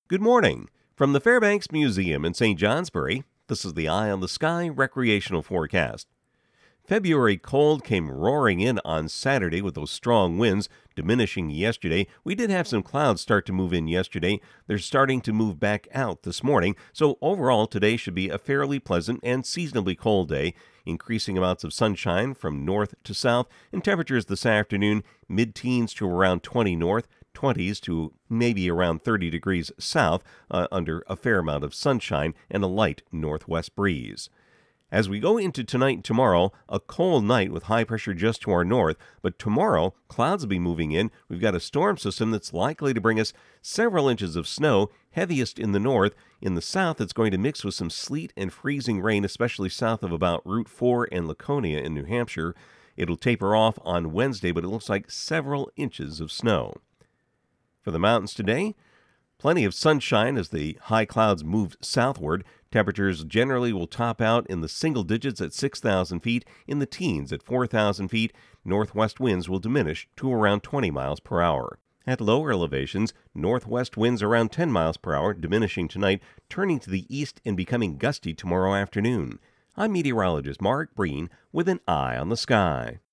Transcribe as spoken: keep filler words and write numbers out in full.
Good morning. From the Fairbanks Museum in Saint Johnsbury, this is the Eye on the Sky recreational forecast. February cold came roaring in on Saturday with those strong winds diminishing yesterday. We did have some clouds start to move in yesterday. They're starting to move back out this morning. So overall, today should be a fairly pleasant and seasonably cold day. Increasing amounts of sunshine from north to south, and temperatures this afternoon mid-teens to around twenty north, twenties to maybe around thirty degrees south, uh, under a fair amount of sunshine and a light northwest breeze. As we go into tonight and tomorrow, a cold night with high pressure just to our north, but tomorrow clouds will be moving in. We've got a storm system that's likely to bring us several inches of snow, heaviest in the north. In the south, it's going to mix with some sleet and freezing rain, especially south of about Route four and Laconia in New Hampshire. It'll taper off on Wednesday, but it looks like several inches of snow. For the mountains today, plenty of sunshine as the high clouds move southward. Temperatures generally will top out in the single digits at six thousand feet, in the teens at four thousand feet. Northwest winds will diminish to around twenty miles per hour. At lower elevations, northwest winds around ten miles per hour, diminishing tonight, turning to the east and becoming gusty tomorrow afternoon. I'm meteorologist Mark Breen with an Eye on the Sky.